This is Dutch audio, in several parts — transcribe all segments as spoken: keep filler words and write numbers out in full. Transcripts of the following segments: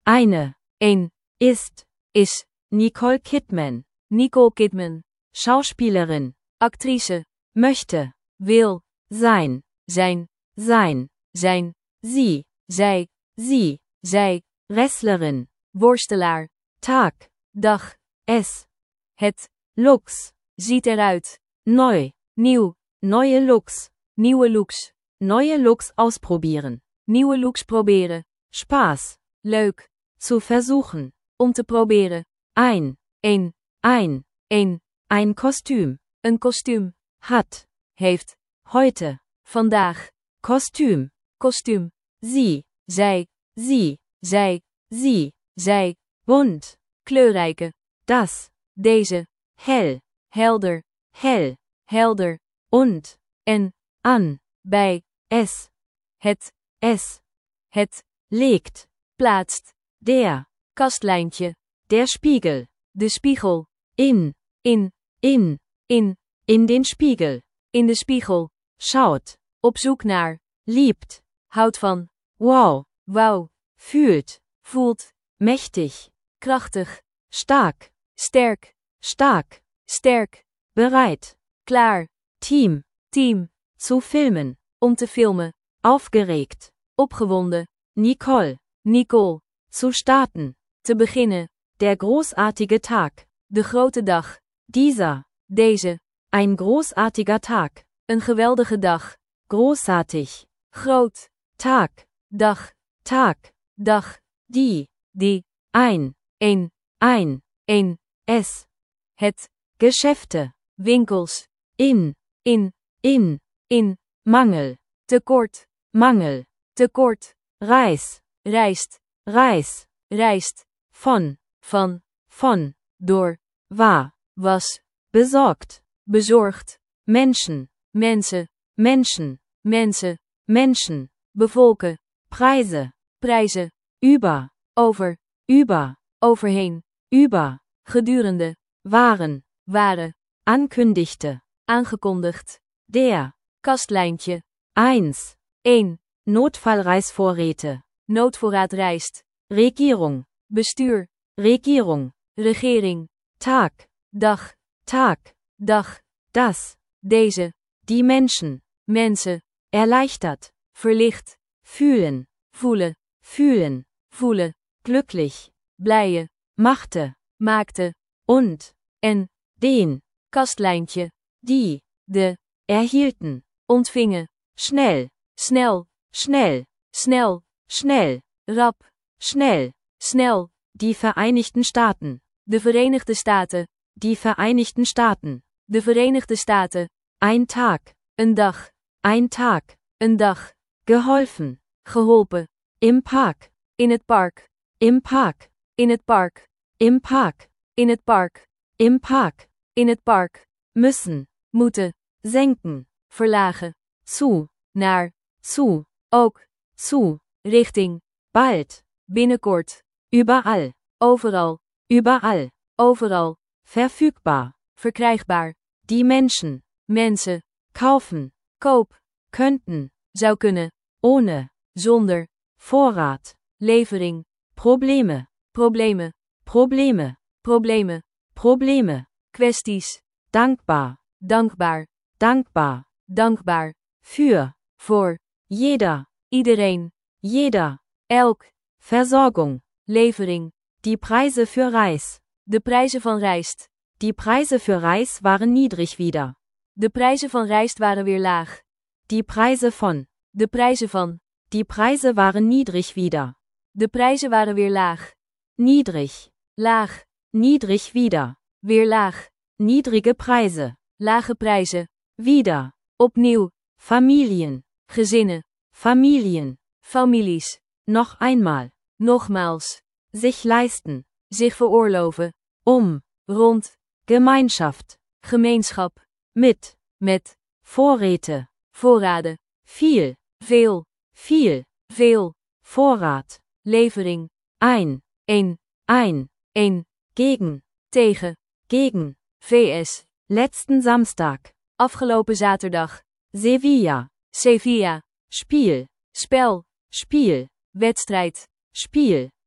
Eine. Een. Ist. Is. Nicole Kidman. Nicole Kidman. Schauspielerin. Actrice. Möchte. Wil. Sein. Zijn. Sein. Zijn. Sie. Zij. Sie. Zij. Wrestlerin. Worstelaar. Tag. Dag. Es. Het. Looks. Ziet eruit. Neu. Nieuw. Neue Looks. Nieuwe looks. Neue Looks ausprobieren. Nieuwe looks proberen. Spaß. Leuk. Zu versuchen. Om te proberen. Ein. Een. Ein. Een. Ein Kostüm. Een kostuum. Hat. Heeft. Heute. Vandaag. Kostüm. Kostuum. Sie. Zij. Sie. Zij. Sie. Zij. Bunt. Kleurrijke. Das. Deze. Hell. Helder. Hell. Helder. Und. En. An. Bij. Es. Het. Es. Het. Legt. Plaatst. Der. Kastlijntje. Der Spiegel. De spiegel. In. In. In. In. In den Spiegel. In de spiegel. Schaut. Op zoek naar. Liebt. Houdt van. Wow. Wauw. Fühlt. Voelt. Mächtig. Krachtig. Stark. Sterk. Stark. Sterk. Bereit. Klaar. Team. Team. Zu filmen. Om te filmen. Aufgeregt. Opgewonden. Nicole. Nicole. Zu starten. Te beginnen. Der großartige Tag. De grote dag. Dieser. Deze. Ein großartiger Tag. Een geweldige dag. Großartig. Groot. Tag. Dag. Tag. Dag. Die. Die. Ein. Een. Ein. Een. Es. Het. Geschäfte. Winkels. In. In. In. In. Mangel. Tekort. Mangel. Tekort. Reis. Rijst. Reis. Rijst. Von. Van. Von. Door. War. Was. Besorgt. Bezorgd. Menschen. Mensen. Menschen. Mensen. Menschen. Bevolken. Preise. Prijzen. Über. Over. Über. Overheen. Über. Gedurende. Waren. Waren. Ankündigte. Aangekondigd. Der. Kastlijntje. Eins. een. Notfallreisvorräte. Noodvoorraad rijst. Regierung. Bestuur. Regierung. Regering. Tag. Dag. Tag. Dag. Das. Deze. Die Menschen. Mensen. Erleichtert. Verlicht. Fühlen. Voelen. Fühlen. Voelen. Glücklich. Blije. Machte. Maakte. Und. En. Den. Kastlijntje. Die. De. Erhielten. Ontvingen. Schnell. Snel. Schnell. Snel. Schnell. Rap. Schnell. Snel. Die Vereinigten Staaten. De Verenigde Staten. Die Vereinigten Staaten. De Verenigde Staten. Ein Tag. Een dag. Ein Tag. Een dag. Geholfen. Geholpen. Im Park. In het park. Im Park. In het park. Im Park. In het park. Im Park. In het park. Müssen. Moeten. Senken. Verlagen. Zu. Naar. Zu. Ook. Zu. Richting. Bald. Binnenkort. Überall. Overal. Überall. Overal. Verfügbar. Verkrijgbaar. Die Menschen. Mensen. Kaufen. Koop. Könnten. Zou kunnen. Ohne. Zonder. Vorrat. Levering. Probleme. Problemen. Probleme. Problemen. Probleme. Kwesties. Dankbar. Dankbaar. Dankbar. Dankbaar. Für. Voor. Jeder. Iedereen. Jeder. Elk. Versorgung. Levering. Die Preise für Reis. De prijzen van rijst. Die Preise für Reis waren niedrig wieder. De prijzen van rijst waren weer laag. Die Preise von. De prijzen van. Die Preise waren niedrig wieder. De prijzen waren weer laag. Niedrig. Laag. Niedrig wieder. Weer laag. Niedrige Preise. Lage prijzen. Wieder. Opnieuw. Familien. Gezinnen. Familien. Families. Noch einmal. Nogmaals. Sich leisten. Zich veroorloven. Um. Rond. Gemeinschaft. Gemeenschap. Mit. Met. Vorräte. Voorraden. Viel. Veel. Viel. Veel. Vorrat. Levering. Ein. Een. Ein. Een. Gegen. Tegen. Gegen. V S. Letzten Samstag. Afgelopen zaterdag. Sevilla. Sevilla. Spiel. Spel. Spiel. Wedstrijd. Spiel.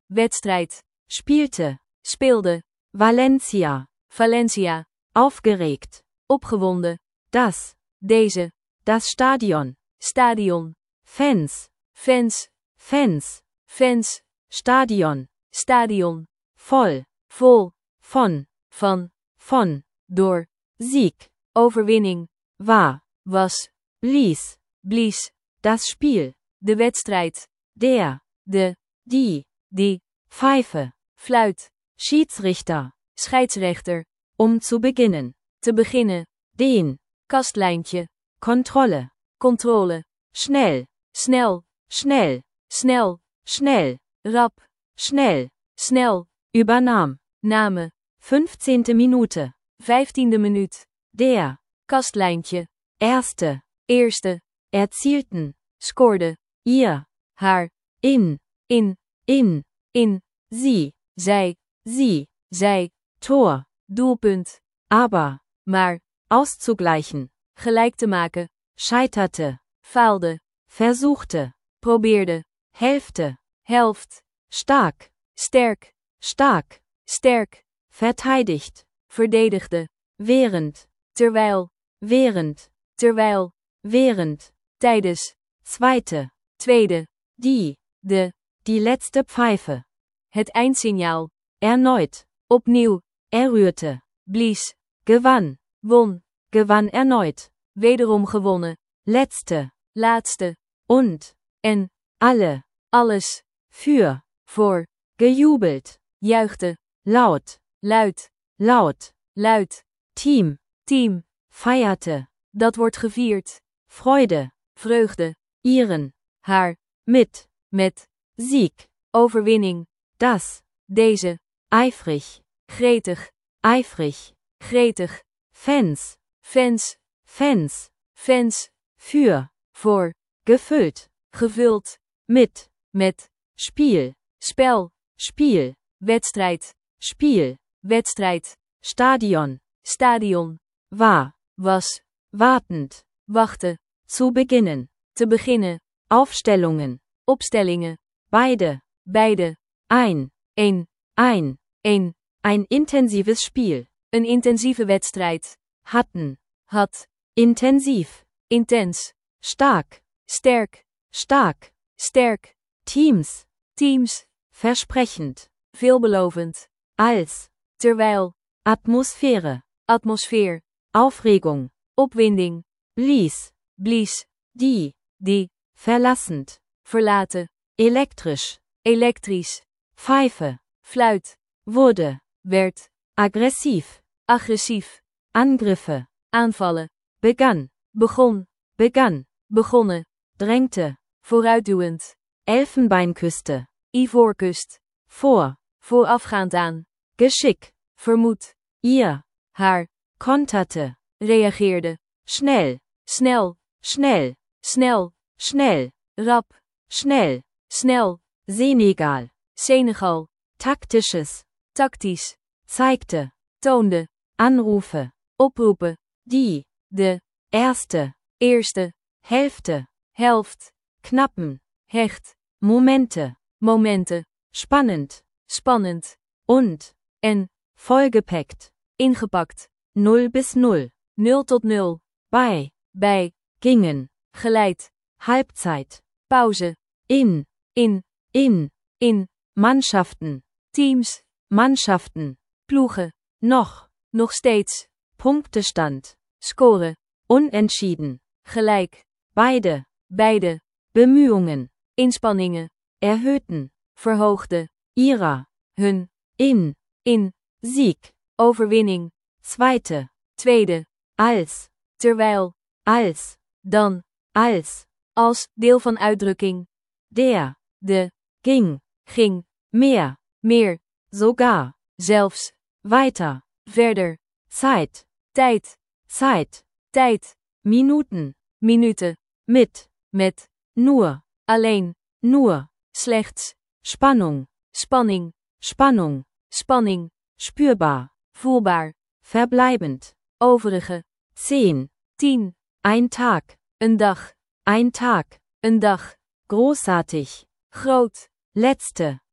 wedstrijd, spielte, speelde, Valencia, Valencia, aufgeregt, opgewonden, das, deze, das Stadion, stadion, Fans, fans, Fans, fans, Stadion, stadion, voll, vol, von, van, von, door, Sieg, overwinning, war, was, blies, blies, das Spiel, de wedstrijd, der, de, die, die, Pfeife, fluit, Schiedsrichter, scheidsrechter, um zu beginnen, te beginnen, den, kastlijntje, Kontrolle, controle, schnell, snel, schnell, snel, schnell, rap, schnell, snel, übernahm, name, fünfzehnte Minute, vijftiende minuut, der, kastlijntje, erste, eerste, erzielten, scoorde, ihr, haar, in, in, in, in, sie, zij, sie, zij, Tor, doelpunt, aber, maar, auszugleichen, gelijk te maken, scheiterte, faalde, versuchte, probeerde, Hälfte, helft, stark, sterk, stark, sterk, verteidigt, verdedigde, während, terwijl, während, terwijl, während, tijdens, zweite, tweede, die, de, die letzte Pfeife, het eindsignaal, erneut, opnieuw, er rührte, blies, gewann, won, gewann erneut, wederom gewonnen, letzte, laatste, und, en, alle, alles, für, voor, gejubelt, juichte, laut, luid, laut, luid, Team, team, feierte, dat wordt gevierd, Freude, vreugde, ihren, haar, mit, met, Sieg, overwinning, das, deze, eifrig, gretig, eifrig, gretig, Fans, fans, Fans, fans, für, voor, gefüllt, gevuld, mit, met, Spiel, spel, Spiel, wedstrijd, Spiel, wedstrijd, Stadion, stadion, war, was, wartend, wachten, zu beginnen, te beginnen, Aufstellungen, opstellingen, beide, beide, ein, een, ein, een, ein intensives Spiel, een intensieve wedstrijd, hatten, had, intensiv, intens, stark, sterk, stark, sterk, Teams, teams, versprechend, veelbelovend, als, terwijl, Atmosphäre, atmosfeer, Aufregung, opwinding, blies, blies, die, die, verlassend, verlaten, elektrisch, elektrisch, Pfeife, fluit, wurde, werd, aggressiv, agressief, Angriffe, aanvallen, begann, begon, begann, begonnen, drängte, vooruitduwend, Elfenbeinküste, ivoorkust, vor, voorafgaand aan, Geschick, vermoed, ihr, haar, konterte, reageerde, schnell, snel, schnell, snel, schnell, rap, schnell, snel, Senegal, Senegal, taktisches, tactisch, zeigte, toonde, Anrufe, oproepen, die, de, erste, eerste, Hälfte, helft, knappen, hecht, Momente, momenten, spannend, spannend, und, en, vollgepackt, ingepakt, null bis null, nul tot nul, bei, bij, gingen, geleid, Halbzeit, pauze, in, in, in, in, Mannschaften, teams, Mannschaften, ploegen, noch, nog steeds, Punktestand, scoren, unentschieden, gelijk, beide, beide, Bemühungen, inspanningen, erhöhten, verhoogde, ihrer, hun, in, in, Sieg, overwinning, zweite, tweede, als, terwijl, als, dan, als, als, deel van uitdrukking, der, de, ging, ging, mehr, meer, sogar, zelfs, weiter, verder, Zeit, tijd, Zeit, tijd, Minuten, minuten, mit, met, nur, alleen, nur, slechts, Spannung, spanning, Spannung, spanning, spürbar, voelbaar, verbleibend, overige, zehn, tien, ein Tag, een dag, ein Tag, een dag, großartig, groot, letzte,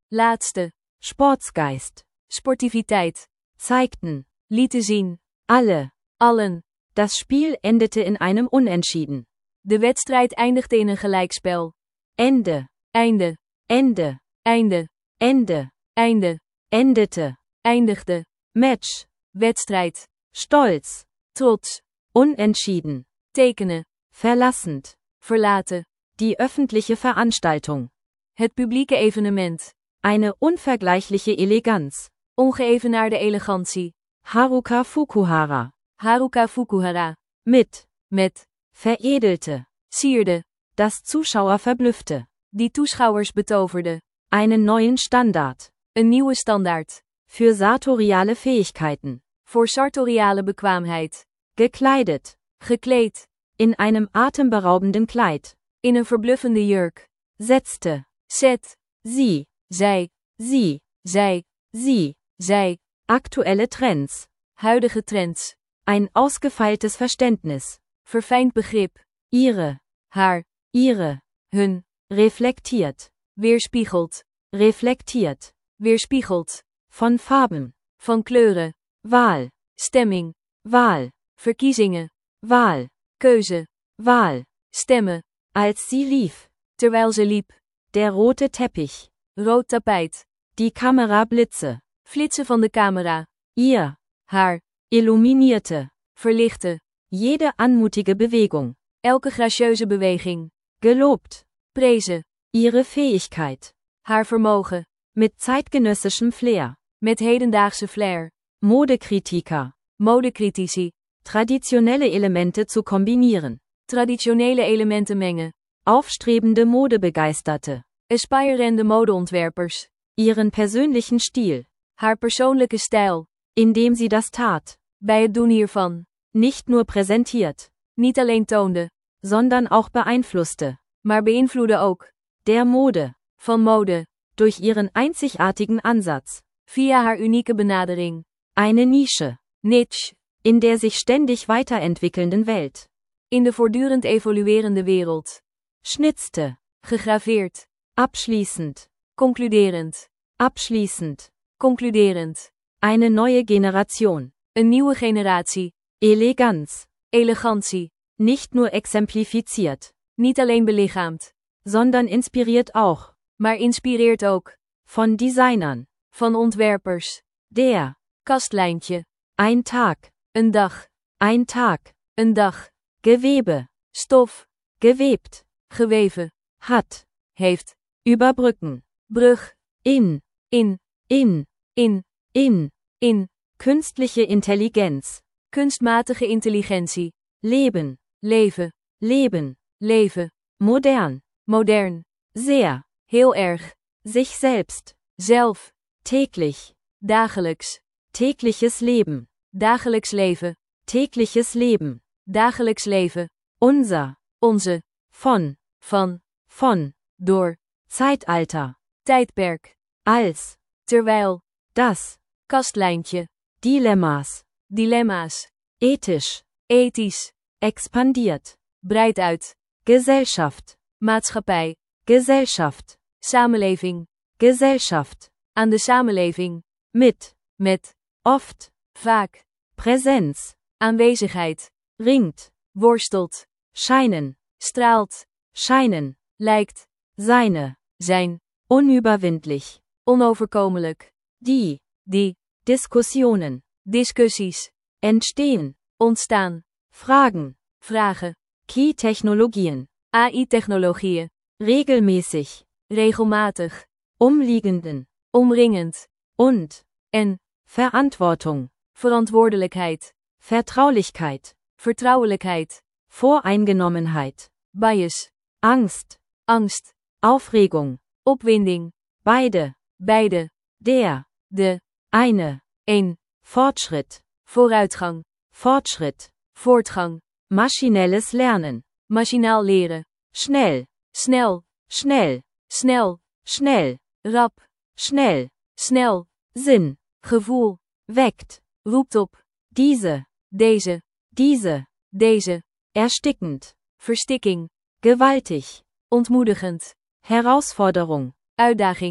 Laatste. Sportsgeist, Sportiviteit. zeigten, Lieten zien. alle. Allen. Das Spiel endete in einem Unentschieden. De wedstrijd eindigde in een gelijkspel. Ende, Einde. Ende, Einde. Ende, Einde. endete, Eindigde. Match, Wedstrijd. stolz, Trots. unentschieden, Tekenen. verlassend, Verlaten. die öffentliche Veranstaltung, Het publieke evenement. eine unvergleichliche Eleganz. Ongeëvenaarde elegantie. Haruka Fukuhara, Haruka Fukuhara. mit, Met. veredelte, Sierde. das Zuschauer verblüffte, Die toeschouwers betoverde. einen neuen Standard, Een nieuwe standaard. für sartoriale Fähigkeiten, Voor sartoriale bekwaamheid. gekleidet, Gekleed. in einem atemberaubenden Kleid, In een verbluffende jurk. setzte, Zet. sie, Zij. sie, Zij. sie, Zij. aktuelle Trends, Huidige trends. ein ausgefeiltes Verständnis, Verfijnd begrip. ihre, Haar. ihre, Hun. reflektiert, Weerspiegelt. reflektiert, Weerspiegelt. von Farben, Van kleuren. Wahl, Stemming. Wahl, Verkiezingen. Wahl, Keuze. Wahl, Stemmen. als sie lief, Terwijl ze liep. der rote Teppich, Rood tapijt. die Kamerablitze, Flitsen van de camera. ihr, Haar. illuminierte, Verlichten. jede anmutige Bewegung, Elke gracieuze beweging. gelobt, Prezen. ihre Fähigkeit, Haar vermogen. mit zeitgenössischem Flair, Met hedendaagse flair. Modekritiker, Modecritici. traditionelle Elemente zu kombinieren, Traditionele elementen mengen. aufstrebende Modebegeisterte, Aspirerende modeontwerpers. ihren persönlichen Stil, Haar persoonlijke stijl. indem sie das tat, Bij het doen hiervan. nicht nur präsentiert, Niet alleen toonde. sondern auch beeinflusste, Maar beïnvloedde ook. der Mode, Van mode. durch ihren einzigartigen Ansatz, Via haar unieke benadering. eine Nische, Niche. in der sich ständig weiterentwickelnden Welt, In de voortdurend evoluerende wereld. schnitzte, Gegraveerd. abschließend, Concluderend. abschließend, Concluderend. eine neue Generation, Een nieuwe generatie. Eleganz, Elegantie. nicht nur exemplifiziert, Niet alleen belichaamd. sondern inspiriert auch, Maar inspireert ook. von Designern, Van ontwerpers. der, Kastlijntje. ein Tag, Een dag. ein Tag, Een dag. Gewebe, Stof. gewebt, Geweven. hat, Heeft. überbrücken, Brug. in, In. in, In. in, In. künstliche Intelligenz, Kunstmatige intelligentie. leben, Leven. leben, Leven. modern, Modern. sehr, Heel erg. sich selbst, Zelf. täglich, Dagelijks. tägliches Leben, Dagelijks leven. tägliches Leben, Dagelijks leven. unser, Onze. von, Van. von, Door. Zeitalter, Tijdperk. als, Terwijl. das, Kastlijntje. Dilemma's, Dilemma's. ethisch, Ethisch. expandiert, Breidt uit. Gesellschaft, Maatschappij. Gesellschaft, Samenleving. Gesellschaft, Aan de samenleving. mit, Met. oft, Vaak. Präsenz, Aanwezigheid. ringt, Worstelt. scheinen, Straalt. scheinen, Lijkt. seine, Zijn. unüberwindlich, Onoverkomelijk. die, Die. Diskussionen, Discussies. entstehen, Ontstaan. Fragen, Vragen. Key-Technologien, A I-technologieën. regelmäßig, Regelmatig. umliegenden, Omringend. und, En. Verantwortung, Verantwoordelijkheid. Vertraulichkeit, Vertrouwelijkheid. Voreingenommenheit, Bias. Angst, Angst. Aufregung, Opwinding. beide, Beide. der, De. eine, Een. Fortschritt, Vooruitgang. Fortschritt, Voortgang. maschinelles Lernen, Machinaal leren. schnell, Snel. schnell, Snel. schnell, Rap. schnell, Snel. Sinn, Gevoel. weckt, Roept op. diese, Deze. diese, Deze. erstickend, Verstikking. gewaltig, Ontmoedigend. Herausforderung, Uitdaging.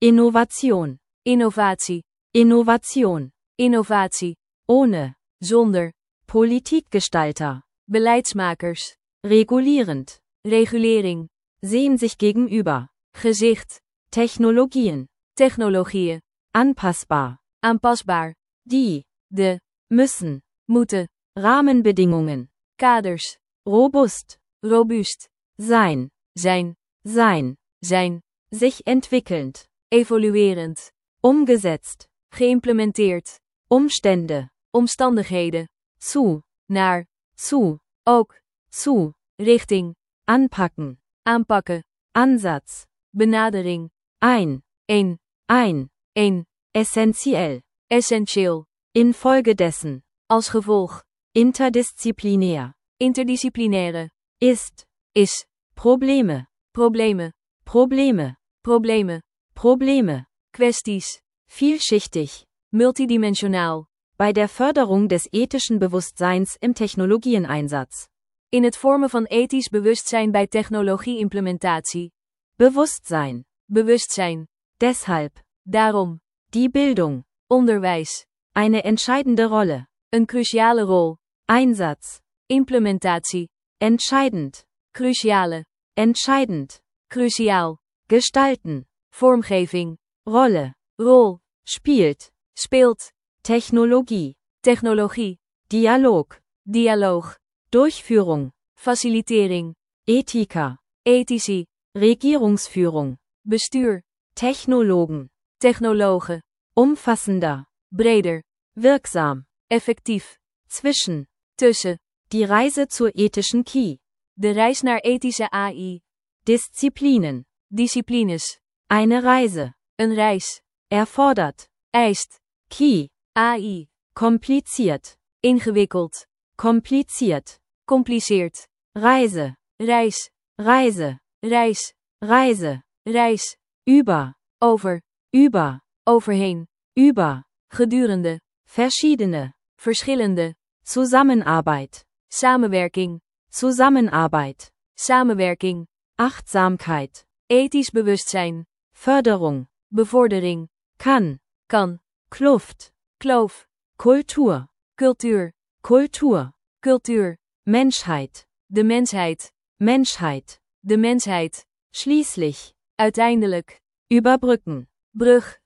Innovation, innovatie, Innovation, innovatie, ohne, zonder, Politikgestalter, beleidsmakers, regulierend, regulering, sehen sich gegenüber, gezicht, Technologien, technologieën, anpassbar, aanpasbaar, die, de, müssen, moeten, Rahmenbedingungen, kaders, robust, robuust, sein, zijn, sein, zijn, sich entwickelnd, evoluerend, umgesetzt, geïmplementeerd, Umstände, omstandigheden, zu, naar, zu, ook, zu, richting, anpacken, aanpakken, Ansatz, benadering, ein, een, ein, een, essentiell, essentieel, infolgedessen, als gevolg, interdisziplinär, interdisciplinaire, ist, is, Probleme, problemen, Probleme, problemen, Probleme, kwesties, vielschichtig, multidimensionaal, bei der Förderung des ethischen Bewusstseins im Technologieneinsatz, in het vormen van ethisch bewustzijn bij technologie-implementatie, Bewusstsein, bewustzijn, deshalb, daarom, die Bildung, onderwijs, eine entscheidende Rolle, een cruciale rol, Einsatz, implementatie, entscheidend, cruciale, entscheidend, cruciaal, gestalten, vormgeving, Rolle, rol, spielt, speelt, Technologie, technologie, Dialog, dialoog, Durchführung, facilitering, Ethiker, ethici, Regierungsführung, bestuur, Technologen, technologen, umfassender, breder, wirksam, effectief, zwischen, tussen, die Reise zur ethischen Key, de reis naar ethische A I, Disziplinen, disciplines, eine Reise, een reis, erfordert, eist, Key, A I, kompliziert, ingewikkeld, kompliziert, compliceert, Reise, reis, Reise, reis, Reise, reis, über, over, über, overheen, über, gedurende, verschiedene, verschillende, Zusammenarbeit, samenwerking, Zusammenarbeit, samenwerking, Achtsamkeit, ethisch bewustzijn, Förderung, bevordering, kann, kan, Kluft, kloof, Kultur, cultuur, Kultur, cultuur, Menschheit, de mensheid, Menschheit, de mensheid, schließlich, uiteindelijk, überbrücken, brug,